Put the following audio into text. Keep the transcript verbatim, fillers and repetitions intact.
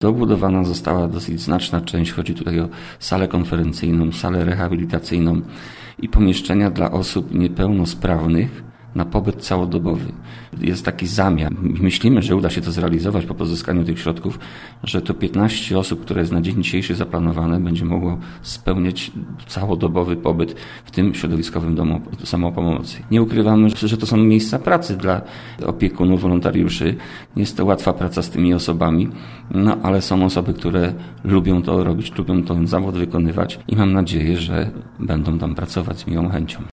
Dobudowana została dosyć znaczna część, chodzi tutaj o salę konferencyjną, salę rehabilitacyjną i pomieszczenia dla osób niepełnosprawnych na pobyt całodobowy. Jest taki zamiar. Myślimy, że uda się to zrealizować po pozyskaniu tych środków, że to piętnaście osób, które jest na dzień dzisiejszy zaplanowane, będzie mogło spełniać całodobowy pobyt w tym środowiskowym domu samopomocy. Nie ukrywamy, że to są miejsca pracy dla opiekunów, wolontariuszy. Nie jest to łatwa praca z tymi osobami, no ale są osoby, które lubią to robić, lubią ten zawód wykonywać i mam nadzieję, że będą tam pracować z miłą chęcią.